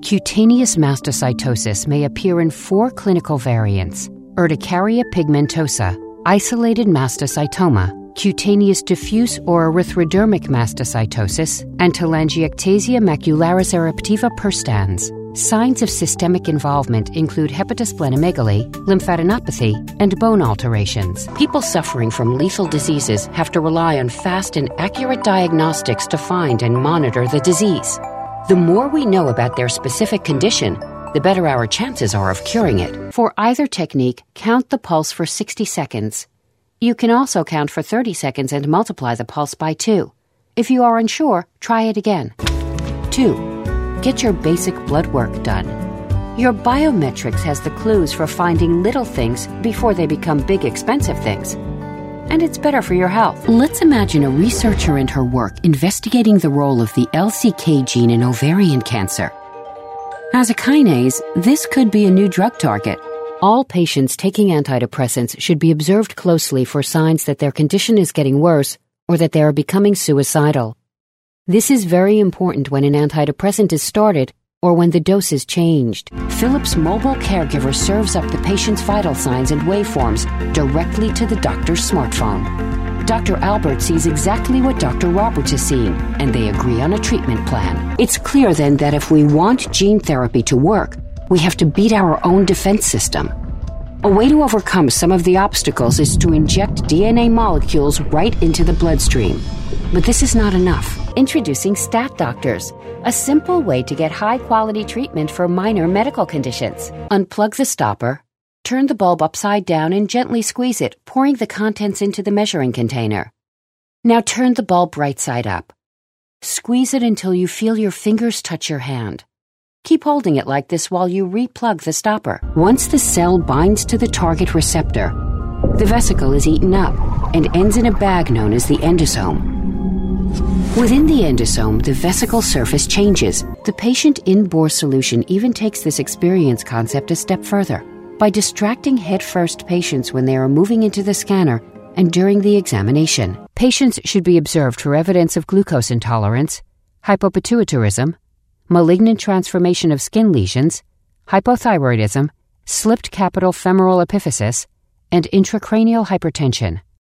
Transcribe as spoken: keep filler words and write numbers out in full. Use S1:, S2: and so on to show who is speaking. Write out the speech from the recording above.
S1: Cutaneous mastocytosis may appear in four clinical variants: urticaria pigmentosa, isolated mastocytoma, cutaneous diffuse or erythrodermic mastocytosis, and telangiectasia macularis eruptiva perstans. Signs of systemic involvement include hepatosplenomegaly, lymphadenopathy, and bone alterations. People suffering from lethal diseases have to rely on fast and accurate diagnostics to find and monitor the disease. The more we know about their specific condition, the better our chances are of curing it. For either technique, count the pulse for sixty seconds. You can also count for thirty seconds and multiply the pulse by two. If you are unsure, try it again. two. Get your basic blood work done. Your biometrics has the clues for finding little things before they become big, expensive things. And it's better for your health. Let's imagine a researcher and her work investigating the role of the L C K gene in ovarian cancer. As a kinase, this could be a new drug target. All patients taking antidepressants should be observed closely for signs that their condition is getting worse or that they are becoming suicidal. This is very important when an antidepressant is started or when the dose is changed. Philips Mobile Caregiver serves up the patient's vital signs and waveforms directly to the doctor's smartphone. Doctor Albert sees exactly what Doctor Roberts is seeing, and they agree on a treatment plan. It's clear then that if we want gene therapy to work, we have to beat our own defense system. A way to overcome some of the obstacles is to inject D N A molecules right into the bloodstream. But this is not enough. Introducing Stat Doctors, a simple way to get high-quality treatment for minor medical conditions. Unplug the stopper, turn the bulb upside down and gently squeeze it, pouring the contents into the measuring container. Now turn the bulb right side up. Squeeze it until you feel your fingers touch your hand. Keep holding it like this while you re-plug the stopper. Once the cell binds to the target receptor, the vesicle is eaten up and ends in a bag known as the endosome. Within the endosome, the vesicle surface changes. The patient in-bore solution even takes this experience concept a step further by distracting head-first patients when they are moving into the scanner and during the examination. Patients should be observed for evidence of glucose intolerance, hypopituitarism, malignant transformation of skin lesions, hypothyroidism, slipped capital femoral epiphysis, and intracranial hypertension.